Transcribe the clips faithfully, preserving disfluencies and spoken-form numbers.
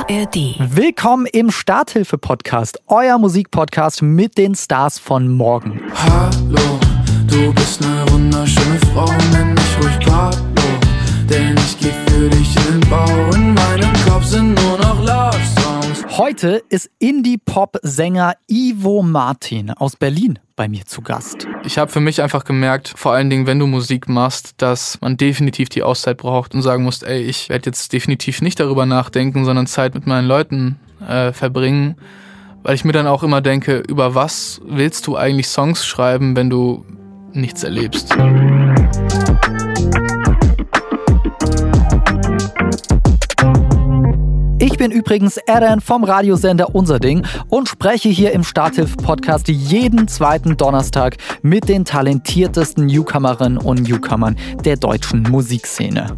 A R D. Willkommen im Starthilfe-Podcast, euer Musikpodcast mit den Stars von morgen. Hallo, du bist eine wunderschöne Frau, nenn mich ruhig Pablo, denn ich geh für dich in den Bau. In meinem Kopf sind nur noch Love-Songs. Heute ist Indie-Pop-Sänger Ivo Martin aus Berlin bei mir zu Gast. Ich habe für mich einfach gemerkt, vor allen Dingen, wenn du Musik machst, dass man definitiv die Auszeit braucht und sagen muss, ey, ich werde jetzt definitiv nicht darüber nachdenken, sondern Zeit mit meinen Leuten äh, verbringen, weil ich mir dann auch immer denke, über was willst du eigentlich Songs schreiben, wenn du nichts erlebst? Ich bin übrigens Eren vom Radiosender Unser Ding und spreche hier im Starthilfe-Podcast jeden zweiten Donnerstag mit den talentiertesten Newcomerinnen und Newcomern der deutschen Musikszene.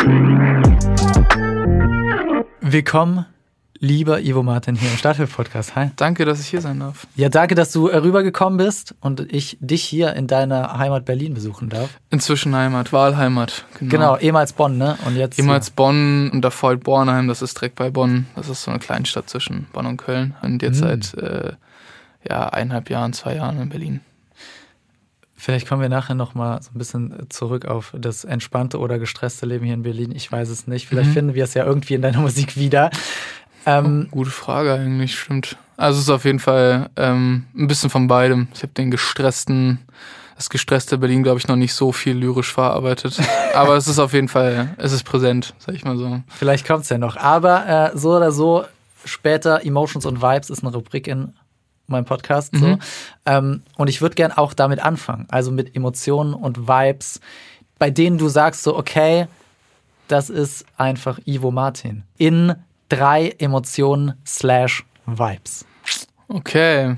Willkommen, lieber Ivo Martin, hier im Starthilfe-Podcast. Hi. Danke, dass ich hier sein darf. Ja, danke, dass du rübergekommen bist und ich dich hier in deiner Heimat Berlin besuchen darf. Inzwischen Heimat, Wahlheimat. Genau, Genau, ehemals Bonn, ne? Und jetzt ehemals Bonn und davor halt Bornheim, das ist direkt bei Bonn. Das ist so eine Kleinstadt zwischen Bonn und Köln. Und jetzt Mhm. seit äh, ja, eineinhalb Jahren, zwei Jahren in Berlin. Vielleicht kommen wir nachher nochmal so ein bisschen zurück auf das entspannte oder gestresste Leben hier in Berlin. Ich weiß es nicht. Vielleicht Mhm. finden wir es ja irgendwie in deiner Musik wieder. Ähm, Oh, gute Frage eigentlich, stimmt. Also es ist auf jeden Fall ähm, ein bisschen von beidem. Ich habe den gestressten, das gestresste Berlin, glaube ich, noch nicht so viel lyrisch verarbeitet. Aber es ist auf jeden Fall, es ist präsent, sag ich mal so. vielleicht kommt es ja noch. Aber äh, so oder so, später Emotions und Vibes ist eine Rubrik in meinem Podcast. So. Mhm. Ähm, und ich würde gern auch damit anfangen. Also mit Emotionen und Vibes, bei denen du sagst so, okay, das ist einfach Ivo Martin. In drei Emotionen slash Vibes. Okay.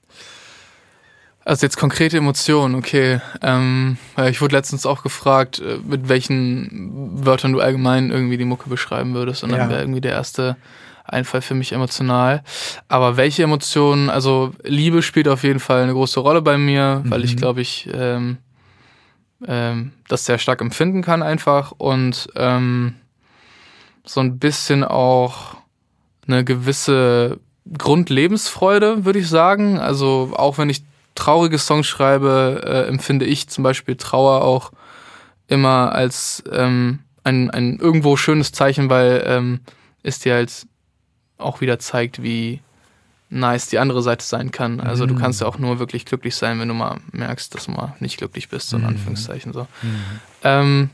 Also jetzt konkrete Emotionen, okay. Ähm, weil ich wurde letztens auch gefragt, äh, mit welchen Wörtern du allgemein irgendwie die Mucke beschreiben würdest. Und dann Ja. wäre irgendwie der erste Einfall für mich emotional. Aber welche Emotionen, also Liebe spielt auf jeden Fall eine große Rolle bei mir, weil ich Mhm. glaube ich ähm, ähm, das sehr stark empfinden kann einfach. Und ähm, so ein bisschen auch eine gewisse Grundlebensfreude, würde ich sagen. Also auch wenn ich traurige Songs schreibe, äh, empfinde ich zum Beispiel Trauer auch immer als ähm, ein, ein irgendwo schönes Zeichen, weil ähm, es dir halt auch wieder zeigt, wie nice die andere Seite sein kann. Also Mhm. du kannst ja auch nur wirklich glücklich sein, wenn du mal merkst, dass du mal nicht glücklich bist, so in Mhm. Anführungszeichen so. Mhm. Ähm,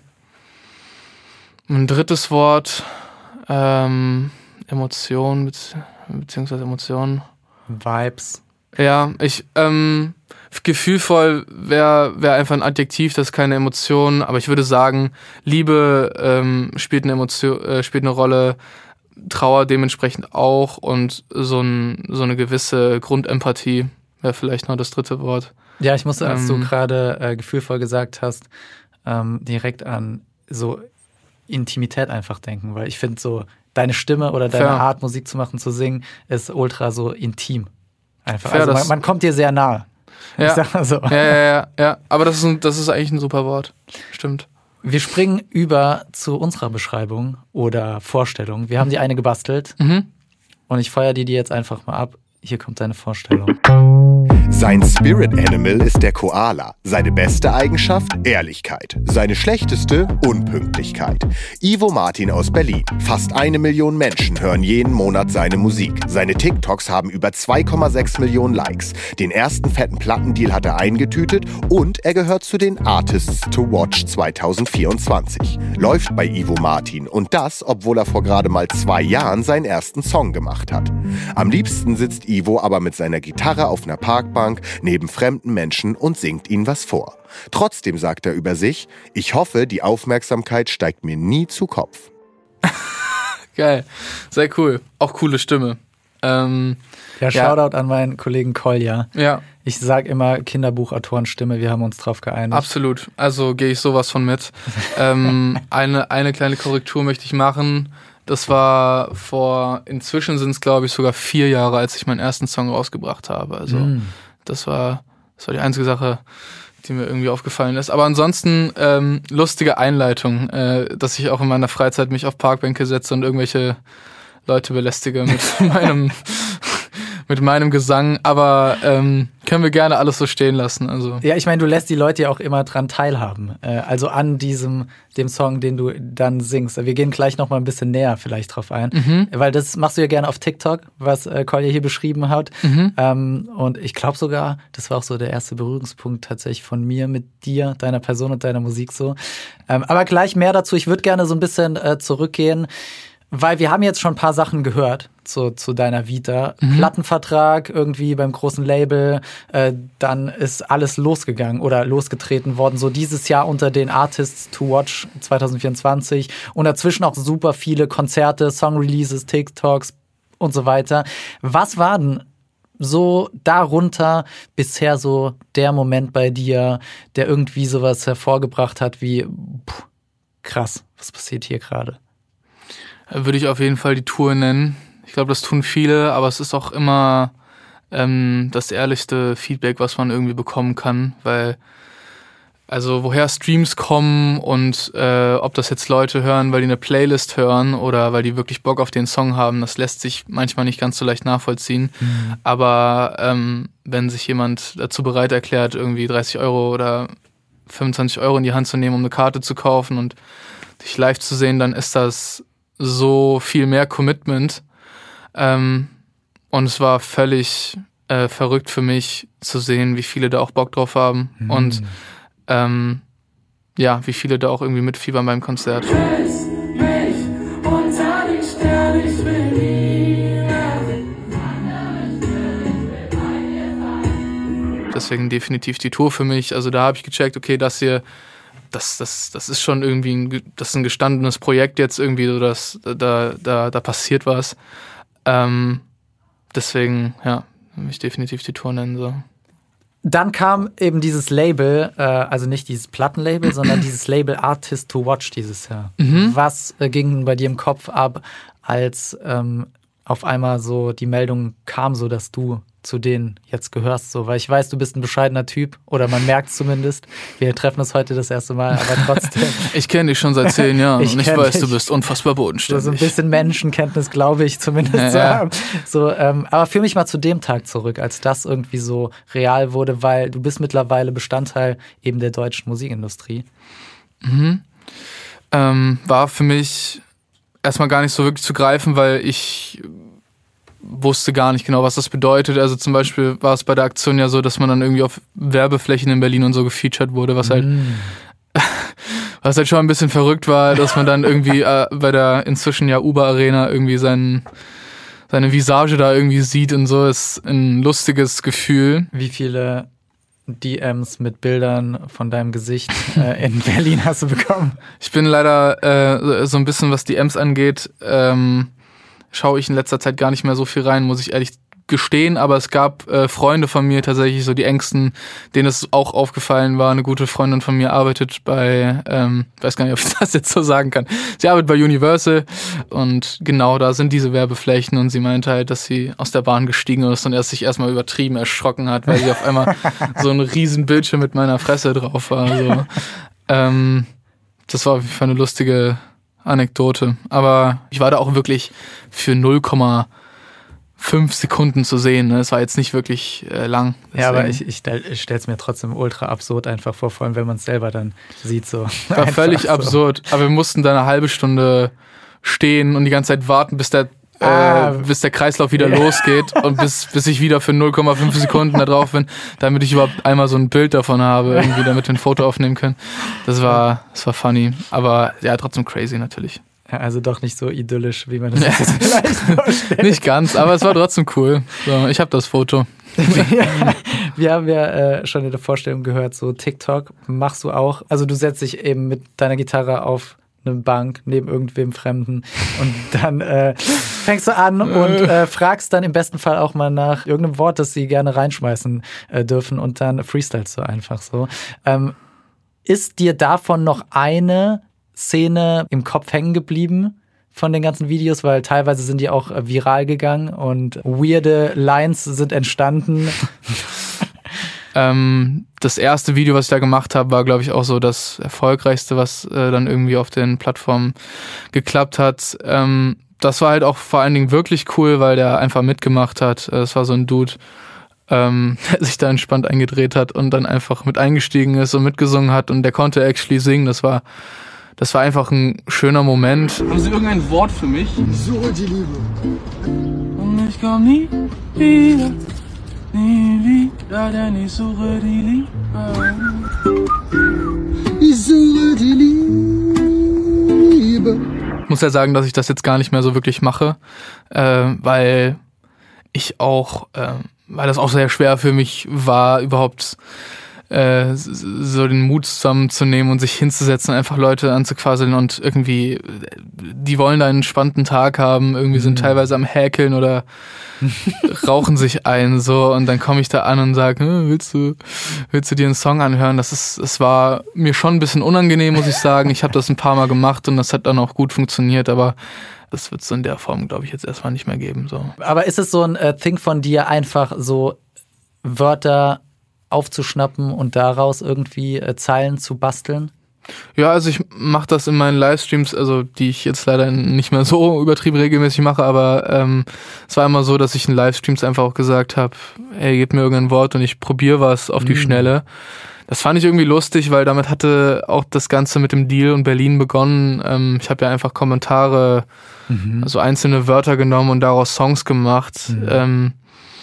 ein drittes Wort, ähm, Emotion, bezieh- beziehungsweise Emotionen. Vibes. Ja, ich, ähm, gefühlvoll wäre wär einfach ein Adjektiv, das ist keine Emotion, aber ich würde sagen, Liebe ähm, spielt eine Emotion, äh, spielt eine Rolle, Trauer dementsprechend auch und so, ein, so eine gewisse Grundempathie wäre vielleicht noch das dritte Wort. Ja, ich musste, als du Ähm. gerade äh, gefühlvoll gesagt hast, ähm, direkt an so Intimität einfach denken, weil ich finde so, deine Stimme oder deine Fair. Art, Musik zu machen, zu singen, ist ultra so intim. Einfach. Fair, also man, das- man kommt dir sehr nahe. Ich Ja, sag mal so. ja, ja, ja, ja. Aber das ist, ein, das ist eigentlich ein super Wort. Stimmt. Wir springen über zu unserer Beschreibung oder Vorstellung. Wir haben die eine gebastelt Mhm. und ich feuer die dir jetzt einfach mal ab. Hier kommt deine Vorstellung. Sein Spirit Animal ist der Koala. Seine beste Eigenschaft? Ehrlichkeit. Seine schlechteste? Unpünktlichkeit. Ivo Martin aus Berlin. Fast eine Million Menschen hören jeden Monat seine Musik. Seine TikToks haben über zwei Komma sechs Millionen Likes. Den ersten fetten Plattendeal hat er eingetütet und er gehört zu den Artists to Watch zwanzig vierundzwanzig. Läuft bei Ivo Martin und das, obwohl er vor gerade mal zwei Jahren seinen ersten Song gemacht hat. Am liebsten sitzt Ivo aber mit seiner Gitarre auf einer Parkbank neben fremden Menschen und singt ihnen was vor. Trotzdem sagt er über sich, ich hoffe, die Aufmerksamkeit steigt mir nie zu Kopf. Geil. Sehr cool. Auch coole Stimme. Ähm, Ja, Ja. Shoutout an meinen Kollegen Kolja. ja, Ich sag immer Kinderbuchautorenstimme, wir haben uns drauf geeinigt. absolut. Also gehe ich sowas von mit. ähm, eine, eine kleine Korrektur möchte ich machen. Das war vor, inzwischen sind es glaube ich sogar vier Jahre, als ich meinen ersten Song rausgebracht habe. Also Mm. das war, das war die einzige Sache, die mir irgendwie aufgefallen ist. Aber ansonsten ähm, lustige Einleitung, äh, dass ich auch in meiner Freizeit mich auf Parkbänke setze und irgendwelche Leute belästige mit meinem mit meinem Gesang, aber ähm, können wir gerne alles so stehen lassen. Also. Ja, ich meine, du lässt die Leute ja auch immer dran teilhaben. Äh, also an diesem, dem Song, den du dann singst. Wir gehen gleich noch mal ein bisschen näher vielleicht drauf ein. Mhm. Weil das machst du ja gerne auf TikTok, was äh, Kolja hier beschrieben hat. Mhm. Ähm, und ich glaube sogar, das war auch so der erste Berührungspunkt tatsächlich von mir mit dir, deiner Person und deiner Musik so. Ähm, aber gleich mehr dazu. Ich würde gerne so ein bisschen äh, zurückgehen, weil wir haben jetzt schon ein paar Sachen gehört zu, zu deiner Vita. Mhm. Plattenvertrag irgendwie beim großen Label, äh, dann ist alles losgegangen oder losgetreten worden. So dieses Jahr unter den Artists to Watch zwanzig vierundzwanzig und dazwischen auch super viele Konzerte, Song-Releases, TikToks und so weiter. Was war denn so darunter bisher so der Moment bei dir, der irgendwie sowas hervorgebracht hat wie, pff, krass, was passiert hier gerade? Würde ich auf jeden Fall die Tour nennen. Ich glaube, das tun viele, aber es ist auch immer ähm, das ehrlichste Feedback, was man irgendwie bekommen kann, weil also woher Streams kommen und äh, ob das jetzt Leute hören, weil die eine Playlist hören oder weil die wirklich Bock auf den Song haben, das lässt sich manchmal nicht ganz so leicht nachvollziehen. Mhm. Aber ähm, wenn sich jemand dazu bereit erklärt, irgendwie dreißig Euro oder fünfundzwanzig Euro in die Hand zu nehmen, um eine Karte zu kaufen und dich live zu sehen, dann ist das so viel mehr Commitment. Ähm, und es war völlig äh, verrückt für mich zu sehen, wie viele da auch Bock drauf haben. Mhm. Und ähm, ja, wie viele da auch irgendwie mitfiebern beim Konzert. Deswegen definitiv die Tour für mich. Also da habe ich gecheckt, okay, das hier Das, das, das ist schon irgendwie ein, das ist ein gestandenes Projekt jetzt irgendwie, so dass da, da, da passiert was. Ähm, deswegen, ja, will ich definitiv die Tour nennen. So. Dann kam eben dieses Label, äh, also nicht dieses Plattenlabel, sondern dieses Label Artist to Watch dieses Jahr. Mhm. Was äh, ging bei dir im Kopf ab, als ähm, auf einmal so die Meldung kam, so dass du zu denen jetzt gehörst, so, weil ich weiß, du bist ein bescheidener Typ, oder man merkt es zumindest. Wir treffen uns heute das erste Mal, aber trotzdem. Ich kenne dich schon seit zehn Jahren ich und ich weiß, dich. Du bist unfassbar bodenständig. So, so ein bisschen Menschenkenntnis, glaube ich, zumindest ja, zu ja. haben. So, ähm, aber führ mich mal zu dem Tag zurück, als das irgendwie so real wurde, weil du bist mittlerweile Bestandteil eben der deutschen Musikindustrie. Mhm. Ähm, war für mich erstmal gar nicht so wirklich zu greifen, weil ich wusste gar nicht genau, was das bedeutet. Also zum Beispiel war es bei der Aktion ja so, dass man dann irgendwie auf Werbeflächen in Berlin und so gefeatured wurde, was halt mm. was halt schon ein bisschen verrückt war, dass man dann irgendwie äh, bei der inzwischen ja Uber Arena irgendwie seinen, seine Visage da irgendwie sieht und so, ist ein lustiges Gefühl. Wie viele D Ms mit Bildern von deinem Gesicht äh, in Berlin hast du bekommen? Ich bin leider äh, so ein bisschen, was D Ms angeht, ähm, schaue ich in letzter Zeit gar nicht mehr so viel rein, muss ich ehrlich gestehen, aber es gab äh, Freunde von mir, tatsächlich so die Engsten, denen es auch aufgefallen war. Eine gute Freundin von mir arbeitet bei, ähm, weiß gar nicht, ob ich das jetzt so sagen kann, sie arbeitet bei Universal und genau da sind diese Werbeflächen und sie meinte halt, dass sie aus der Bahn gestiegen ist und erst sich erstmal übertrieben erschrocken hat, weil sie auf einmal so ein riesen Bildschirm mit meiner Fresse drauf war. So. Ähm, das war auf jeden Fall eine lustige Anekdote, aber ich war da auch wirklich für null Komma fünf Sekunden zu sehen. Ne? Es war jetzt nicht wirklich äh, lang. Deswegen. Ja, aber ich, ich, stell, ich stelle es mir trotzdem ultra absurd einfach vor, vor allem wenn man es selber dann sieht. So. War völlig so. absurd, aber wir mussten da eine halbe Stunde stehen und die ganze Zeit warten, bis der ah. äh, bis der Kreislauf wieder yeah. losgeht und bis, bis ich wieder für null Komma fünf Sekunden da drauf bin, damit ich überhaupt einmal so ein Bild davon habe, irgendwie, damit wir ein Foto aufnehmen können. Das war, das war funny, aber ja, trotzdem crazy natürlich. Ja, also doch nicht so idyllisch, wie man das jetzt vielleicht vorstellt. Nicht ganz, aber es war trotzdem cool. So, ich habe das Foto. Ja, wir haben ja äh, schon in der Vorstellung gehört, so TikTok machst du auch. Also du setzt dich eben mit deiner Gitarre auf eine Bank neben irgendwem Fremden und dann äh, fängst du an und äh, fragst dann im besten Fall auch mal nach irgendeinem Wort, das sie gerne reinschmeißen äh, dürfen und dann freestylst du einfach so. Ähm, ist dir davon noch eine Szene im Kopf hängen geblieben von den ganzen Videos, weil teilweise sind die auch äh, viral gegangen und weirde Lines sind entstanden. Ähm, das erste Video, was ich da gemacht habe, war, glaube ich, auch so das erfolgreichste, was äh, dann irgendwie auf den Plattformen geklappt hat. Ähm, das war halt auch vor allen Dingen wirklich cool, weil der einfach mitgemacht hat. Es war so ein Dude, ähm, der sich da entspannt eingedreht hat und dann einfach mit eingestiegen ist und mitgesungen hat und der konnte actually singen. Das war, das war einfach ein schöner Moment. Haben Sie irgendein Wort für mich? Ich suche die Liebe. Und ich komm nie wieder, nie wieder, denn ich suche die Liebe. Ich suche die Liebe. Ich muss ja sagen, dass ich das jetzt gar nicht mehr so wirklich mache, äh, weil ich auch, äh, weil das auch sehr schwer für mich war, überhaupt äh, so den Mut zusammenzunehmen und sich hinzusetzen, einfach Leute anzuquasseln und irgendwie, die wollen da einen entspannten Tag haben, irgendwie sind mhm. teilweise am Häkeln oder rauchen sich ein, so, und dann komme ich da an und sage, hm, willst du, willst du dir einen Song anhören? Das ist, es war mir schon ein bisschen unangenehm, muss ich sagen. Ich habe das ein paar Mal gemacht und das hat dann auch gut funktioniert, aber das wird es in der Form, glaube ich, jetzt erstmal nicht mehr geben. So. Aber ist es so ein äh, Thing von dir, einfach so Wörter aufzuschnappen und daraus irgendwie äh, Zeilen zu basteln? Ja, also ich mache das in meinen Livestreams, also die ich jetzt leider nicht mehr so übertrieben regelmäßig mache, aber ähm, es war immer so, dass ich in Livestreams einfach auch gesagt habe, ey, gib mir irgendein Wort und ich probiere was auf die mhm. Schnelle. Das fand ich irgendwie lustig, weil damit hatte auch das Ganze mit dem Deal und Berlin begonnen. Ähm, ich habe ja einfach Kommentare, mhm. also einzelne Wörter genommen und daraus Songs gemacht. Mhm. Ähm,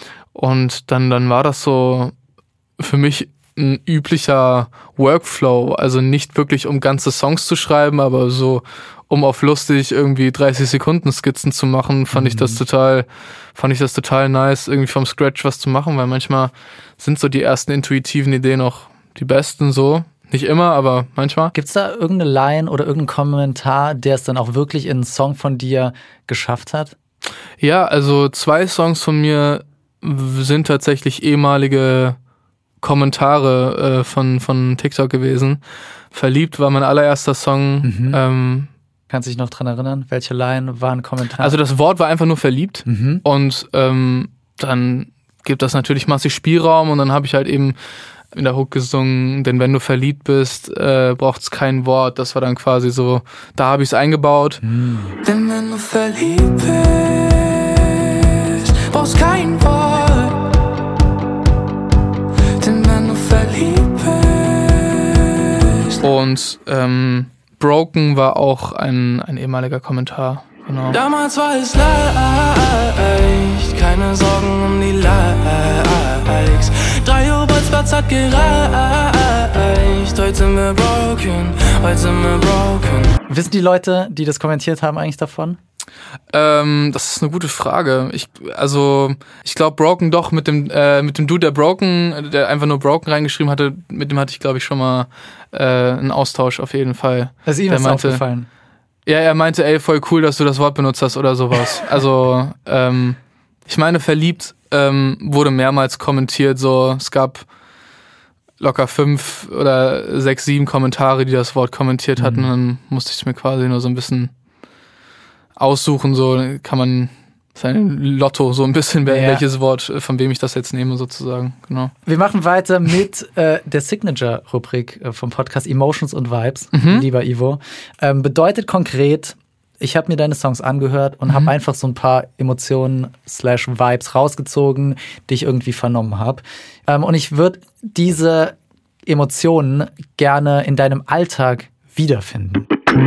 und dann, dann war das so für mich ein üblicher Workflow, also nicht wirklich um ganze Songs zu schreiben, aber so um auf lustig irgendwie dreißig Sekunden Skizzen zu machen, fand mhm. ich das total, fand ich das total nice, irgendwie vom Scratch was zu machen, weil manchmal sind so die ersten intuitiven Ideen auch die besten, so. Nicht immer, aber manchmal. Gibt's da irgendeine Line oder irgendeinen Kommentar, der es dann auch wirklich in einen Song von dir geschafft hat? Ja, also zwei Songs von mir sind tatsächlich ehemalige Kommentare äh, von, von TikTok gewesen. Verliebt war mein allererster Song. Mhm. Ähm, Kannst du dich noch dran erinnern? Welche Line war ein Kommentar? Also das Wort war einfach nur verliebt. Mhm. Und ähm, dann gibt das natürlich massig Spielraum und dann habe ich halt eben in der Hook gesungen, denn wenn du verliebt bist, äh, braucht es kein Wort. Das war dann quasi so, da habe ich es eingebaut. Mhm. Denn wenn du verliebt bist, brauchst kein Wort. Und ähm, Broken war auch ein, ein ehemaliger Kommentar. Genau. Damals war es leicht, keine Sorgen um die Likes. Drei Uhr Bolzplatz hat gereicht, heute sind wir broken, heute sind wir broken. Wissen die Leute, die das kommentiert haben, eigentlich davon? Ähm, das ist eine gute Frage. Ich, also, ich glaube, Broken doch mit dem, äh, mit dem Dude, der Broken, der einfach nur Broken reingeschrieben hatte, mit dem hatte ich, glaube ich, schon mal äh, einen Austausch auf jeden Fall. Das ist ihm der ist meinte, aufgefallen. Ja, er meinte, ey, voll cool, dass du das Wort benutzt hast oder sowas. Also, ähm, ich meine, verliebt ähm, wurde mehrmals kommentiert, so, es gab locker fünf oder sechs, sieben Kommentare, die das Wort kommentiert hatten, mhm. und dann musste ich mir quasi nur so ein bisschen aussuchen, so kann man sein Lotto so ein bisschen, ja. welches Wort, von wem ich das jetzt nehme sozusagen, genau. Wir machen weiter mit äh, der Signature-Rubrik äh, vom Podcast Emotions und Vibes, mhm. lieber Ivo. Ähm, bedeutet konkret, ich habe mir deine Songs angehört und mhm. habe einfach so ein paar Emotionen slash Vibes rausgezogen, die ich irgendwie vernommen habe. Ähm, und ich würde diese Emotionen gerne in deinem Alltag wiederfinden.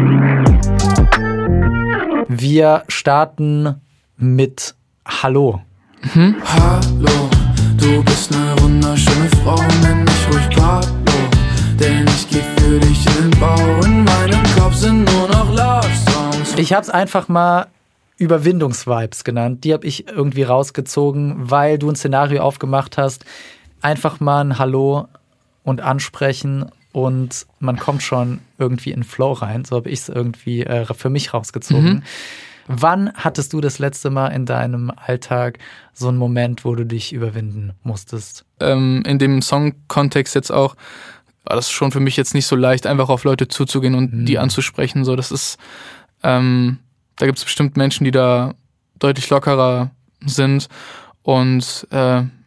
Wir starten mit Hallo. Mhm. Hallo, du bist eine wunderschöne Frau, nenn mich ruhig Pablo, denn ich geh für dich in den Bau, in meinem Kopf sind nur noch Love-Songs. Ich hab's einfach mal Überwindungsvibes genannt. Die habe ich irgendwie rausgezogen, weil du ein Szenario aufgemacht hast. Einfach mal ein Hallo und ansprechen und man kommt schon irgendwie in Flow rein. So habe ich es irgendwie äh, für mich rausgezogen. Mhm. Wann hattest du das letzte Mal in deinem Alltag so einen Moment, wo du dich überwinden musstest? Ähm, in dem Song-Kontext jetzt auch war das schon für mich jetzt nicht so leicht, einfach auf Leute zuzugehen und mhm. die anzusprechen. So, das ist, ähm, da gibt es bestimmt Menschen, die da deutlich lockerer sind. Und äh,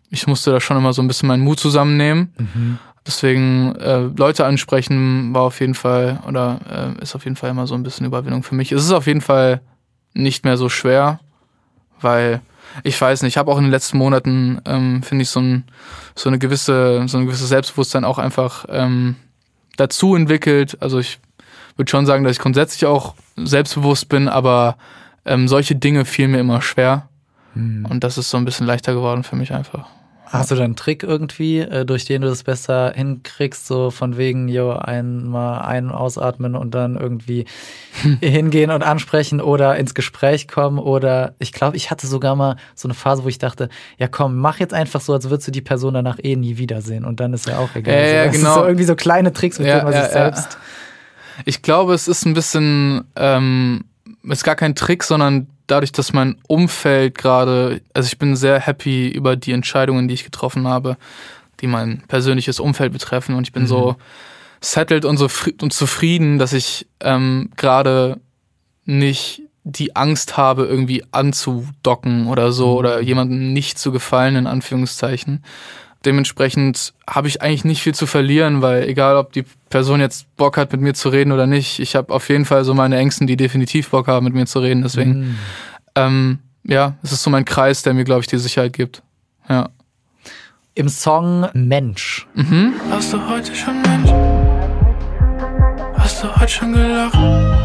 ich musste da schon immer so ein bisschen meinen Mut zusammennehmen. Mhm. Deswegen äh, Leute ansprechen war auf jeden Fall oder äh, ist auf jeden Fall immer so ein bisschen Überwindung für mich. Es ist auf jeden Fall nicht mehr so schwer, weil ich weiß nicht, ich habe auch in den letzten Monaten, ähm, finde ich, so, ein, so eine gewisse, so ein gewisses Selbstbewusstsein auch einfach ähm, dazu entwickelt. Also ich würde schon sagen, dass ich grundsätzlich auch selbstbewusst bin, aber ähm, solche Dinge fielen mir immer schwer. Mhm. Und das ist so ein bisschen leichter geworden für mich einfach. Hast du da einen Trick irgendwie, äh, durch den du das besser hinkriegst, so von wegen, jo, einmal ein- ausatmen und dann irgendwie hingehen und ansprechen oder ins Gespräch kommen? Oder ich glaube, ich hatte sogar mal so eine Phase, wo ich dachte, ja komm, mach jetzt einfach so, als würdest du die Person danach eh nie wiedersehen und dann ist ja auch egal. Ja, ja, so, das genau. ist so irgendwie so kleine Tricks, mit Ja, denen man ja, sich ja. selbst... Ich glaube, es ist ein bisschen, ähm, ist gar kein Trick, sondern dadurch, dass mein Umfeld gerade, also ich bin sehr happy über die Entscheidungen, die ich getroffen habe, die mein persönliches Umfeld betreffen und ich bin mhm. so settled und so fri- und zufrieden, dass ich ähm, gerade nicht die Angst habe, irgendwie anzudocken oder so mhm. oder jemandem nicht zu gefallen, in Anführungszeichen. Dementsprechend habe ich eigentlich nicht viel zu verlieren, weil egal, ob die Person jetzt Bock hat, mit mir zu reden oder nicht, ich habe auf jeden Fall so meine Ängsten, die definitiv Bock haben, mit mir zu reden. Deswegen, mm. ähm, ja, es ist so mein Kreis, der mir, glaube ich, die Sicherheit gibt. Ja. Im Song Mensch. Mhm. Hast du heute schon Mensch? Hast du heute schon gelacht?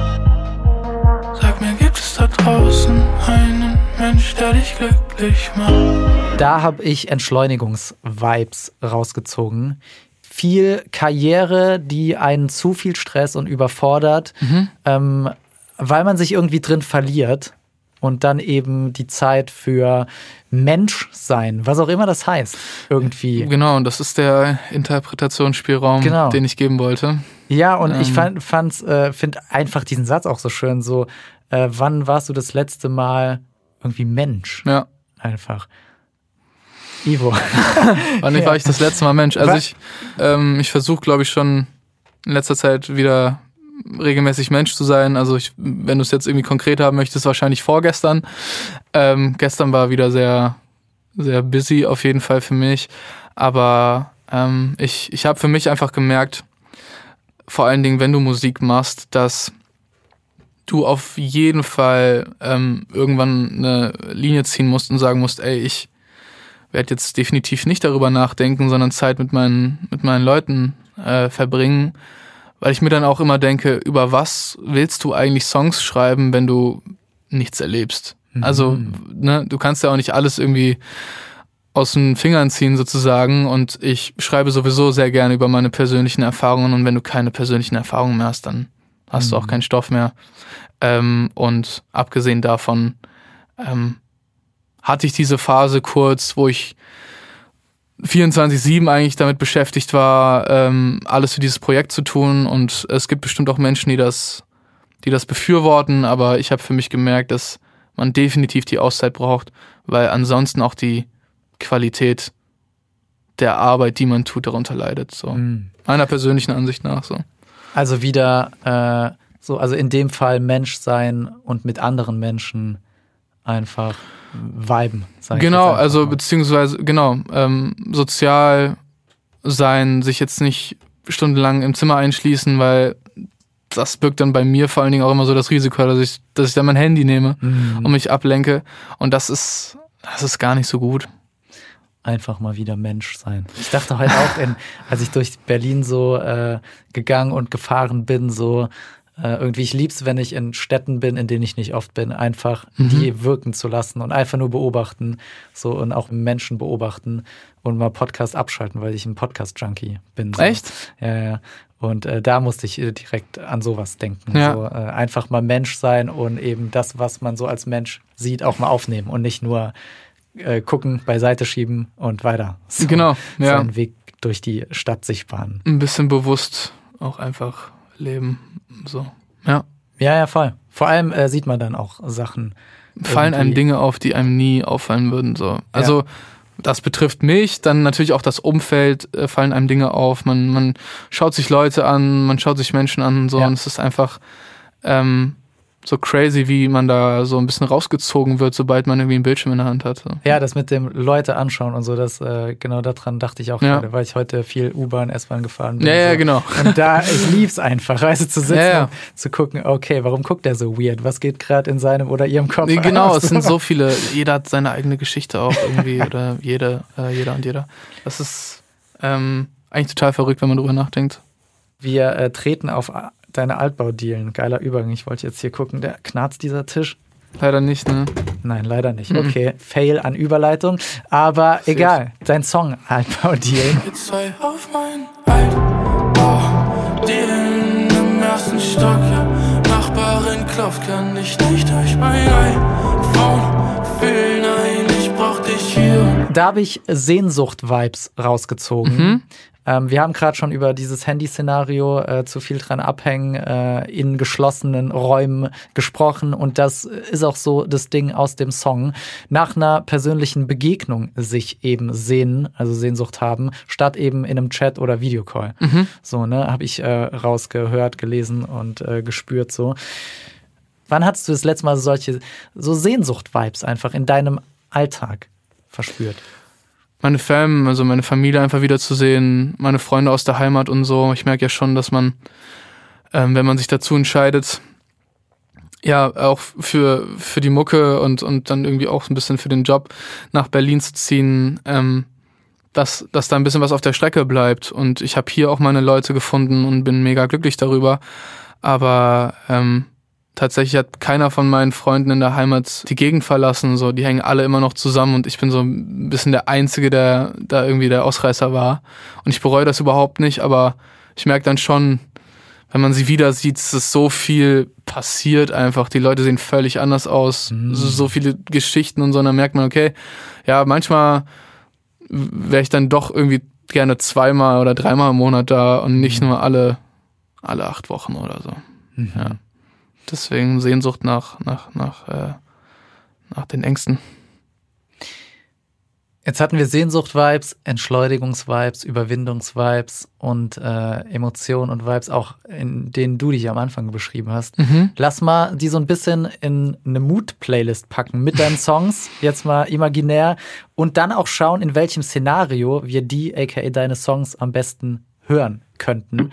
Sag mir, gibt es da draußen einen Mensch, der dich glücklich macht? Da habe ich Entschleunigungs-Vibes rausgezogen. Viel Karriere, die einen zu viel Stress und überfordert, Mhm. ähm, weil man sich irgendwie drin verliert und dann eben die Zeit für Menschsein, was auch immer das heißt, irgendwie. Genau, und das ist der Interpretationsspielraum, Genau. den ich geben wollte. Ja, und Ähm. ich fand, fand's, äh, finde einfach diesen Satz auch so schön, so, äh, wann warst du das letzte Mal irgendwie Mensch? Ja. Einfach. Ivo. Wann Ja. war ich das letzte Mal Mensch? Also Wa- ich, ähm, ich versuche, glaube ich, schon in letzter Zeit wieder regelmäßig Mensch zu sein. Also ich, wenn du es jetzt irgendwie konkret haben möchtest, wahrscheinlich vorgestern. Ähm, gestern war wieder sehr, sehr busy auf jeden Fall für mich. Aber ähm, ich, ich habe für mich einfach gemerkt, vor allen Dingen, wenn du Musik machst, dass du auf jeden Fall ähm, irgendwann eine Linie ziehen musst und sagen musst, ey, ich werde jetzt definitiv nicht darüber nachdenken, sondern Zeit mit meinen, mit meinen Leuten äh, verbringen, weil ich mir dann auch immer denke, über was willst du eigentlich Songs schreiben, wenn du nichts erlebst? Mhm. Also, ne, du kannst ja auch nicht alles irgendwie aus den Fingern ziehen sozusagen und ich schreibe sowieso sehr gerne über meine persönlichen Erfahrungen und wenn du keine persönlichen Erfahrungen mehr hast, dann hast mhm. du auch keinen Stoff mehr. Ähm, und abgesehen davon ähm, hatte ich diese Phase kurz, wo ich vierundzwanzig sieben eigentlich damit beschäftigt war, ähm, alles für dieses Projekt zu tun und es gibt bestimmt auch Menschen, die das, die das befürworten, aber ich habe für mich gemerkt, dass man definitiv die Auszeit braucht, weil ansonsten auch die Qualität der Arbeit, die man tut, darunter leidet. So. Mhm. Meiner persönlichen Ansicht nach so. Also wieder äh, so, also in dem Fall Mensch sein und mit anderen Menschen einfach viben. Sag ich Genau, jetzt einfach also mal. beziehungsweise, genau, ähm, sozial sein, sich jetzt nicht stundenlang im Zimmer einschließen, weil das birgt dann bei mir vor allen Dingen auch immer so das Risiko, dass ich, dass ich dann mein Handy nehme Mhm. und mich ablenke. Und das ist, das ist gar nicht so gut. Einfach mal wieder Mensch sein. Ich dachte heute auch, in, als ich durch Berlin so äh, gegangen und gefahren bin, so äh, irgendwie, ich lieb's, wenn ich in Städten bin, in denen ich nicht oft bin, einfach Mhm. die wirken zu lassen und einfach nur beobachten, so und auch Menschen beobachten und mal Podcast abschalten, weil ich ein Podcast-Junkie bin. So. Echt? Ja, ja. Und äh, da musste ich äh, direkt an sowas denken. Ja. So, äh, einfach mal Mensch sein und eben das, was man so als Mensch sieht, auch mal aufnehmen und nicht nur äh, gucken, beiseite schieben und weiter. So, Genau, ja. seinen Weg durch die Stadt sich bahnen. Ein bisschen bewusst auch einfach leben. So. Ja. Ja, ja, voll. Vor allem äh, sieht man dann auch Sachen. Fallen einem irgendwie- Dinge auf, die einem nie auffallen würden. So. Also das betrifft mich, dann natürlich auch das Umfeld, äh, fallen einem Dinge auf. Man, man schaut sich Leute an, man schaut sich Menschen an und so. Ja. Und es ist einfach, ähm, so crazy, wie man da so ein bisschen rausgezogen wird, sobald man irgendwie einen Bildschirm in der Hand hat. So. Ja, das mit dem Leute anschauen und so, das äh, genau daran dachte ich auch Ja. gerade, weil ich heute viel U-Bahn, S-Bahn gefahren bin. Ja, ja, so. genau. Und da, ich lieb's einfach, weißt du, zu sitzen Ja, ja. und zu gucken, okay, warum guckt der so weird? Was geht gerade in seinem oder ihrem Kopf? Nee, genau, ab? es sind so viele, jeder hat seine eigene Geschichte auch irgendwie oder jede, äh, jeder und jeder. Das ist ähm, eigentlich total verrückt, wenn man drüber nachdenkt. Wir äh, treten auf deine Altbaudielen. Geiler Übergang. Ich wollte jetzt hier gucken, der knarzt dieser Tisch. Leider nicht, ne? Nein, leider nicht. Mhm. Okay, Fail an Überleitung. Aber Safe. egal, dein Song Altbaudielen. Wir zwei auf mein Altbaudielen im ersten Stock, ja. Nachbarin klopft, kann ich nicht durch mein iPhone fühlen. Nein, ich brauch dich hier. Da habe ich Sehnsucht-Vibes rausgezogen. Mhm. Ähm, wir haben gerade schon über dieses Handy-Szenario äh, zu viel dran abhängen, äh, in geschlossenen Räumen gesprochen. Und das ist auch so das Ding aus dem Song. Nach einer persönlichen Begegnung sich eben sehnen, also Sehnsucht haben, statt eben in einem Chat oder Videocall. Mhm. So, ne, habe ich äh, rausgehört, gelesen und äh, gespürt so. Wann hattest du das letzte Mal solche, so Sehnsucht-Vibes einfach in deinem Alltag verspürt? Meine Fam, also meine Familie einfach wiederzusehen, meine Freunde aus der Heimat und so. Ich merke ja schon, dass man, ähm, wenn man sich dazu entscheidet, ja, auch für, für die Mucke und, und dann irgendwie auch ein bisschen für den Job nach Berlin zu ziehen, ähm, dass, dass da ein bisschen was auf der Strecke bleibt. Und ich habe hier auch meine Leute gefunden und bin mega glücklich darüber. Aber ähm, tatsächlich hat keiner von meinen Freunden in der Heimat die Gegend verlassen. So, die hängen alle immer noch zusammen und ich bin so ein bisschen der Einzige, der da irgendwie der Ausreißer war. Und ich bereue das überhaupt nicht, aber ich merke dann schon, wenn man sie wieder sieht, es ist so viel passiert einfach. Die Leute sehen völlig anders aus. Mhm. So, so viele Geschichten und so. Und dann merkt man, okay, ja, manchmal wäre ich dann doch irgendwie gerne zweimal oder dreimal im Monat da und nicht nur alle, alle acht Wochen oder so. Mhm. Ja. Deswegen Sehnsucht nach, nach, nach, äh, nach den Ängsten. Jetzt hatten wir Sehnsucht-Vibes, Entschleunigungs-Vibes, Überwindungs-Vibes und äh, Emotionen und Vibes, auch in denen du dich am Anfang beschrieben hast. Mhm. Lass mal die so ein bisschen in eine Mood-Playlist packen mit deinen Songs, jetzt mal imaginär, und dann auch schauen, in welchem Szenario wir die, aka deine Songs, am besten hören könnten.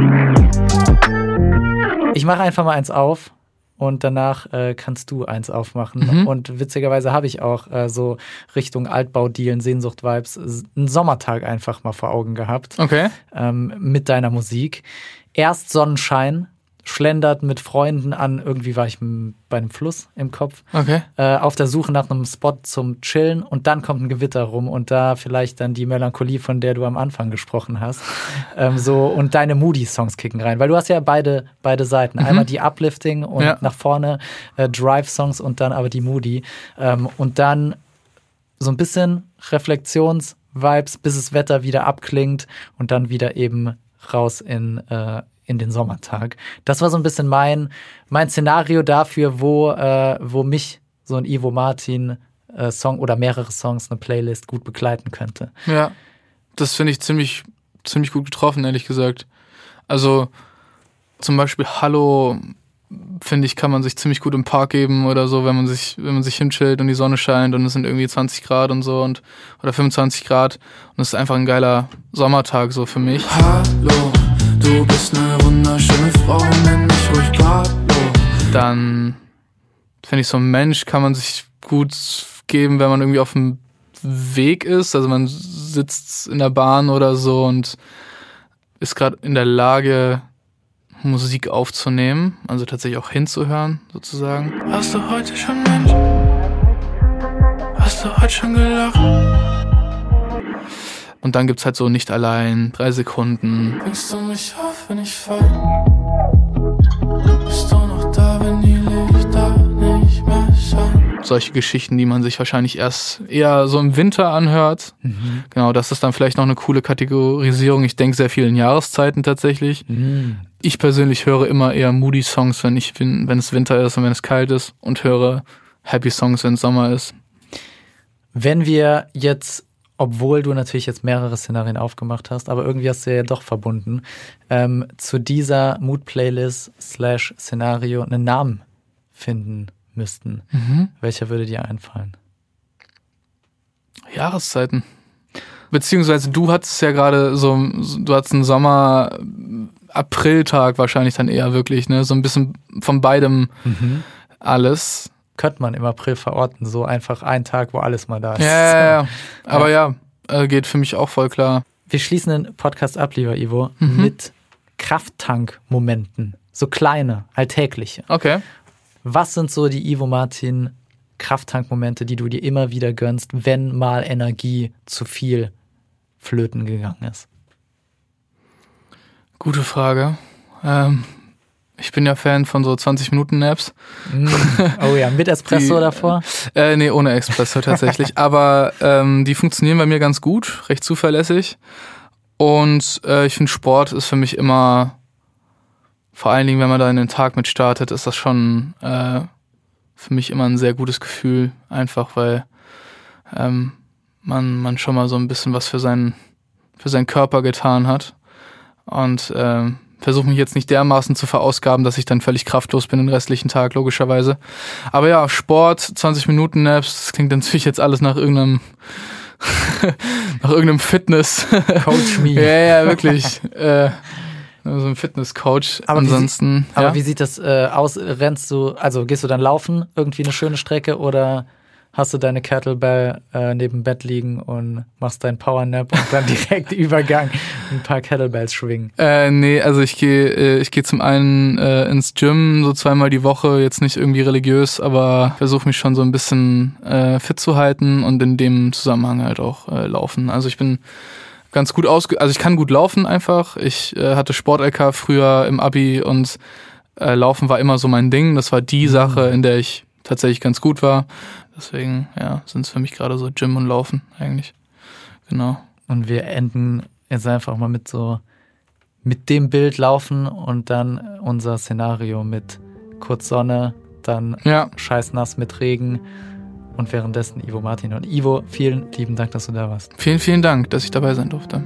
Ich mache einfach mal eins auf und danach äh, kannst du eins aufmachen. Mhm. Und witzigerweise habe ich auch äh, so Richtung Altbaudielen, Sehnsucht-Vibes, einen Sommertag einfach mal vor Augen gehabt. Okay. Ähm, mit deiner Musik. Erst Sonnenschein, schlendert mit Freunden an, irgendwie war ich m- bei einem Fluss im Kopf, Okay. äh, auf der Suche nach einem Spot zum Chillen und dann kommt ein Gewitter rum und da vielleicht dann die Melancholie, von der du am Anfang gesprochen hast. ähm, so und deine Moody-Songs kicken rein, weil du hast ja beide, beide Seiten. Mhm. Einmal die Uplifting und Ja. nach vorne äh, Drive-Songs und dann aber die Moody. Ähm, und dann so ein bisschen Reflexions-Vibes, bis das Wetter wieder abklingt und dann wieder eben raus in äh, in den Sommertag. Das war so ein bisschen mein, mein Szenario dafür, wo, äh, wo mich so ein Ivo Martin äh, Song oder mehrere Songs, eine Playlist gut begleiten könnte. Ja. Das finde ich ziemlich, ziemlich gut getroffen, ehrlich gesagt. Also zum Beispiel Hallo, finde ich, kann man sich ziemlich gut im Park geben oder so, wenn man sich, wenn man sich hinchillt und die Sonne scheint und es sind irgendwie zwanzig Grad und so und oder fünfundzwanzig Grad und es ist einfach ein geiler Sommertag so für mich. Hallo, du bist eine wunderschöne Frau, nenn mich ruhig Pablo. Dann finde ich, so ein Mensch kann man sich gut geben, wenn man irgendwie auf dem Weg ist. Also man sitzt in der Bahn oder so und ist gerade in der Lage, Musik aufzunehmen, also tatsächlich auch hinzuhören, sozusagen. Hast du heute schon Mensch? Hast du heute schon gelacht? Und dann gibt's halt so Nicht allein, drei Sekunden. Bringst du mich auf, wenn ich fall? Bist du noch da, wenn die Lichter nicht mehr scheinen? Solche Geschichten, die man sich wahrscheinlich erst eher so im Winter anhört. Mhm. Genau, das ist dann vielleicht noch eine coole Kategorisierung. Ich denke sehr viel in Jahreszeiten tatsächlich. Mhm. Ich persönlich höre immer eher Moody Songs, wenn ich bin, wenn es Winter ist und wenn es kalt ist, und höre Happy Songs, wenn es Sommer ist. Wenn wir jetzt, obwohl du natürlich jetzt mehrere Szenarien aufgemacht hast, aber irgendwie hast du ja doch verbunden, ähm, zu dieser Mood-Playlist slash Szenario einen Namen finden müssten, Mhm. welcher würde dir einfallen? Jahreszeiten. Beziehungsweise du hattest ja gerade so, du hattest einen Sommer, Apriltag wahrscheinlich dann eher wirklich, ne? So ein bisschen von beidem Mhm. alles. Könnte man im April verorten, so einfach ein Tag, wo alles mal da ist. Ja, ja, ja. Aber ja, äh, geht für mich auch voll klar. Wir schließen den Podcast ab, lieber Ivo, Mhm. mit Krafttank-Momenten. So kleine, alltägliche. Okay. Was sind so die Ivo Martin Krafttank-Momente, die du dir immer wieder gönnst, wenn mal Energie zu viel flöten gegangen ist? Gute Frage. Ähm, ich bin ja Fan von so zwanzig-Minuten-Naps. Mm. Oh ja, mit Espresso Die, davor? Äh, nee, ohne Espresso tatsächlich. Aber ähm, die funktionieren bei mir ganz gut, recht zuverlässig. Und äh, ich finde, Sport ist für mich immer, vor allen Dingen, wenn man da in den Tag mit startet, ist das schon äh, für mich immer ein sehr gutes Gefühl. Einfach, weil ähm, man, man schon mal so ein bisschen was für seinen, für seinen Körper getan hat. Und ähm, versuche mich jetzt nicht dermaßen zu verausgaben, dass ich dann völlig kraftlos bin den restlichen Tag, logischerweise. Aber ja, Sport, zwanzig-Minuten-Naps, das klingt natürlich jetzt alles nach irgendeinem nach irgendeinem Fitness. Coach me. Ja, ja, wirklich. äh, so ein Fitnesscoach. Aber wie Ansonsten. Aber ja? wie sieht das äh, aus? Rennst du, also gehst du dann laufen, irgendwie eine schöne Strecke, oder hast du deine Kettlebell äh, neben dem Bett liegen und machst deinen Powernap und dann direkt Übergang ein paar Kettlebells schwingen? Äh, nee, also ich gehe äh, ich gehe zum einen äh, ins Gym so zweimal die Woche, jetzt nicht irgendwie religiös, aber versuche mich schon so ein bisschen äh, fit zu halten und in dem Zusammenhang halt auch äh, laufen. Also ich bin ganz gut ausge... Also ich kann gut laufen einfach. Ich äh, hatte Sport-L K früher im Abi und äh, Laufen war immer so mein Ding. Das war die Sache, in der ich tatsächlich ganz gut war. Deswegen, ja, sind es für mich gerade so Gym und Laufen eigentlich. Genau. Und wir enden jetzt einfach mal mit so, mit dem Bild laufen und dann unser Szenario mit kurz Sonne, dann Ja, scheißnass mit Regen und währenddessen Ivo Martin. Und Ivo, vielen lieben Dank, dass du da warst. vielen, vielen Dank, dass ich dabei sein durfte.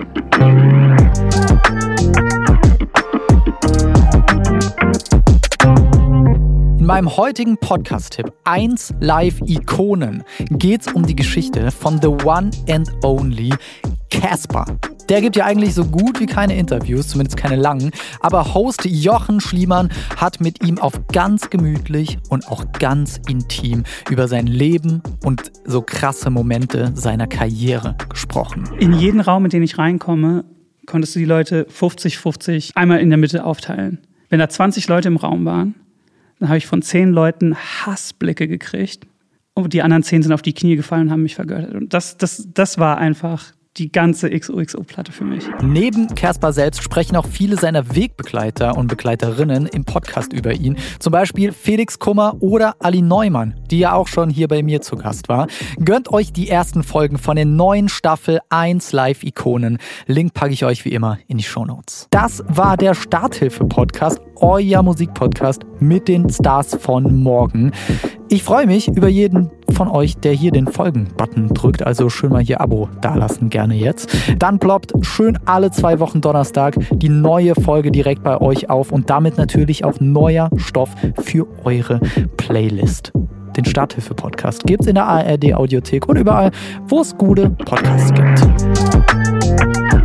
In meinem heutigen Podcast-Tipp eins Live Ikonen geht's um die Geschichte von the one and only Casper. Der gibt ja eigentlich so gut wie keine Interviews, zumindest keine langen, aber Host Jochen Schliemann hat mit ihm auf ganz gemütlich und auch ganz intim über sein Leben und so krasse Momente seiner Karriere gesprochen. In jeden Raum, in den ich reinkomme, konntest du die Leute fünfzig fünfzig einmal in der Mitte aufteilen. Wenn da zwanzig Leute im Raum waren, dann habe ich von zehn Leuten Hassblicke gekriegt und die anderen zehn sind auf die Knie gefallen und haben mich vergöttert. Und das, das, das war einfach die ganze X O X O-Platte für mich. Neben Casper selbst sprechen auch viele seiner Wegbegleiter und Begleiterinnen im Podcast über ihn. Zum Beispiel Felix Kummer oder Ali Neumann, die ja auch schon hier bei mir zu Gast war. Gönnt euch die ersten Folgen von der neuen Staffel eins Live Ikonen. Link packe ich euch wie immer in die Shownotes. Das war der Starthilfe-Podcast, euer Musikpodcast mit den Stars von morgen. Ich freue mich über jeden von euch, der hier den Folgen-Button drückt. Also schön mal hier Abo dalassen, gerne jetzt. Dann ploppt schön alle zwei Wochen Donnerstag die neue Folge direkt bei euch auf und damit natürlich auch neuer Stoff für eure Playlist. Den Starthilfe-Podcast gibt's in der A R D-Audiothek und überall, wo es gute Podcasts gibt.